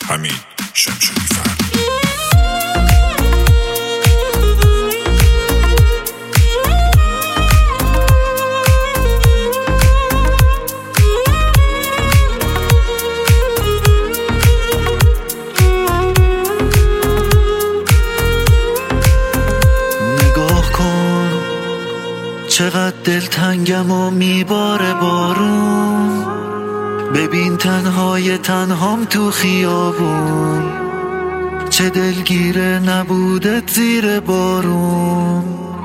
حمید شمشریفر. نگاه کن چقدر دلتنگم و میباره بارون، ببین تنهای تنهام تو خیابون، چه دلگیره نبودت زیر بارون.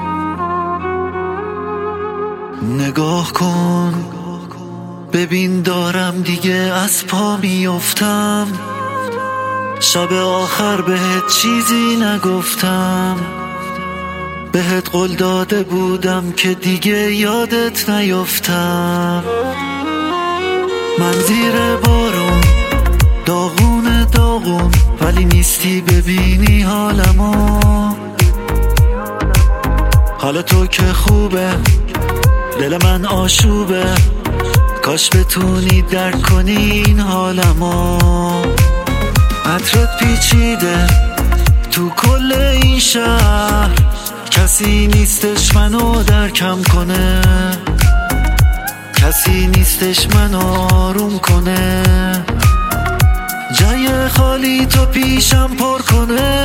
نگاه کن ببین دارم دیگه از پا میافتم، شب آخر بهت چیزی نگفتم، بهت قول داده بودم که دیگه یادت نیفتم. من زیر بارون داغون داغون، ولی نیستی ببینی حالمو. حالا تو که خوبه دل من آشوبه، کاش بتونی درک کنی این حالمو. عطرت پیچیده تو کل این شهر، کسی نیستش منو درکم کنه، کسی نیستش منو آروم کنه، جای خالی تو پیشم پر کنه.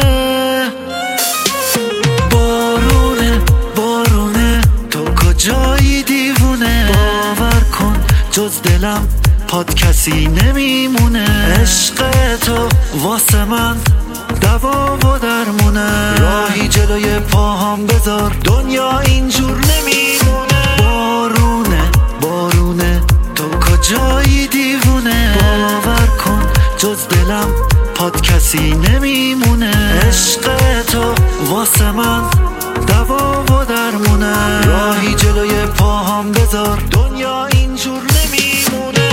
بارونه بارونه تو کجایی دیوونه، باور کن جز دلم پاد کسی نمیمونه. عشق تو واسه من دوا و درمونه، راهی جلوی پاهام بذار دنیا اینجور نمیمونه. بارونه بارونه تو کجایی دیوونه، باور کن جز دلم پاد کسی نمیمونه. عشق تو واسه من دوا و درمونه، راهی جلوی پاهام بذار دنیا اینجور نمیمونه.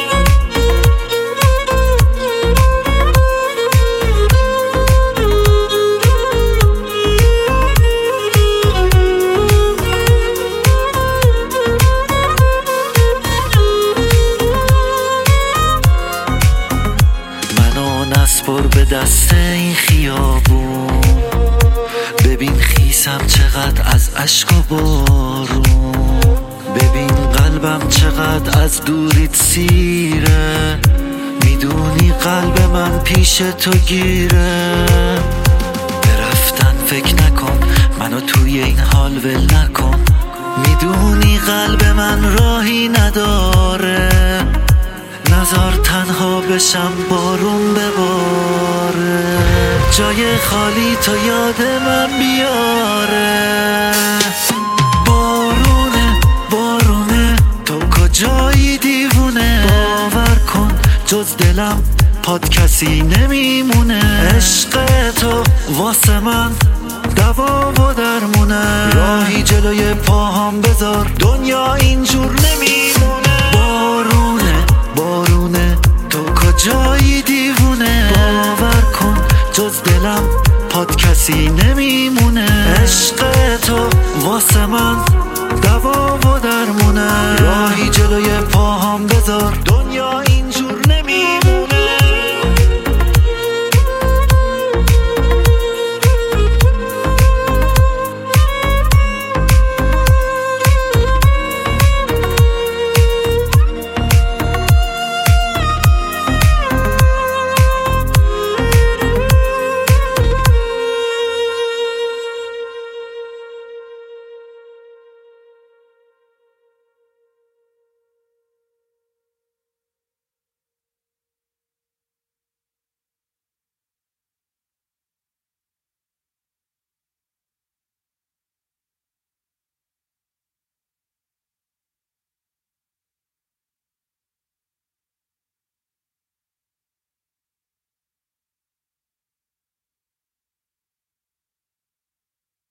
نسپر به دست این خیابون، ببین خیسم چقدر از اشک و بارون، ببین قلبم چقدر از دوریت سیره، میدونی قلب من پیش تو گیره. برفتن فکر نکن منو توی این حال ول نکن، میدونی قلب من راهی نداره، نزار تنها بشم بارون بباره، جای خالی تو یاد من بیاره. بارونه بارونه تو کجایی دیوونه، باور کن جز دلم پاد کسی نمیمونه. عشق تو واسه من دوا و درمونه، راهی جلوی پاهام بذار دنیا اینجور نمیمونه. بارونه بارونه تو کجایی دیوونه، باور کن جز دلم پاد کسی نمیمونه. عشق تو واسه من دوا و درمونه، راهی جلوی پاهام بذار دنیا